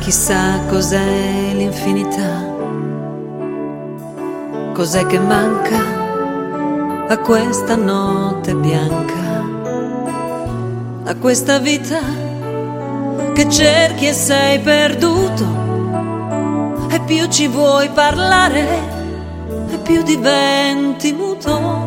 Chissà cos'è l'infinità, cos'è che manca a questa notte bianca, a questa vita che cerchi e sei perduto, e più ci vuoi parlare e più diventi muto.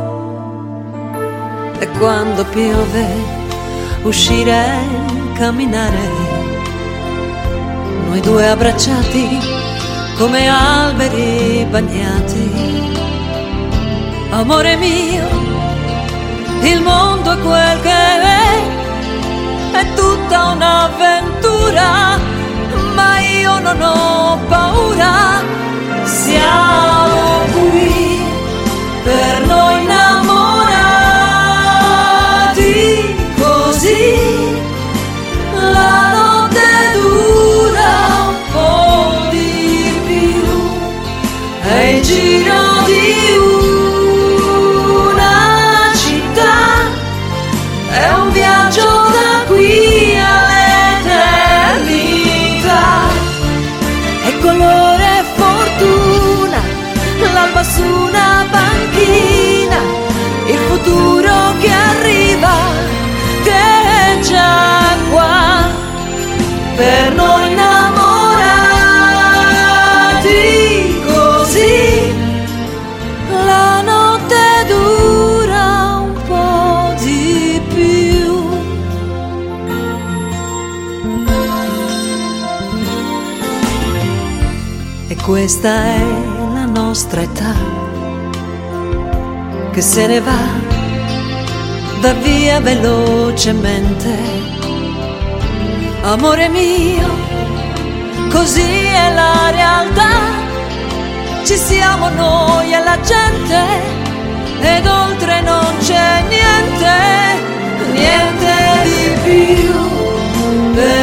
E quando piove uscire e camminare, noi due abbracciati come alberi bagnati. Amore mio, il mondo è quel che è tutta un'avventura, ma io non ho paura. Siamo qui per noi innamorati, così la notte dura un po' di più, è il giro di una città, è un viaggio da qui all'eternità, è colore e fortuna, l'alba su una panchina, il futuro che arriva, che è già qua, per noi innamorati, così la notte dura un po' di più. E questa è la nostra età, che se ne va via velocemente. Amore mio, così è la realtà, ci siamo noi e la gente, ed oltre non c'è niente, niente di più.